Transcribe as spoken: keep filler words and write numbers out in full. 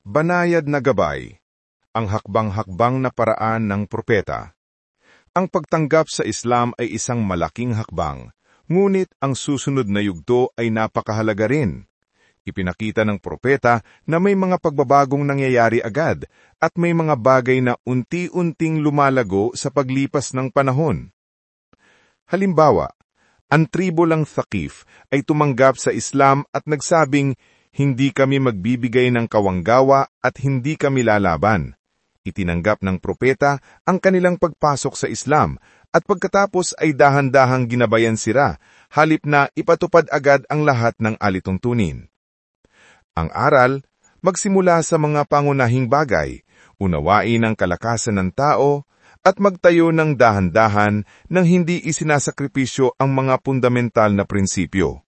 Banayad na gabay, ang hakbang-hakbang na paraan ng propeta. Ang pagtanggap sa Islam ay isang malaking hakbang, ngunit ang susunod na yugto ay napakahalaga rin. Ipinakita ng propeta na may mga pagbabagong nangyayari agad at may mga bagay na unti-unting lumalago sa paglipas ng panahon. Halimbawa, ang tribo lang Thaqif ay tumanggap sa Islam at nagsabing, "Hindi kami magbibigay ng kawanggawa at hindi kami lalaban." Itinanggap ng propeta ang kanilang pagpasok sa Islam at pagkatapos ay dahan-dahang ginabayan sila, halip na ipatupad agad ang lahat ng alituntunin. Ang aral, magsimula sa mga pangunahing bagay, unawain ang kalakasan ng tao, at magtayo ng dahan-dahan nang hindi isinasakripisyo ang mga fundamental na prinsipyo.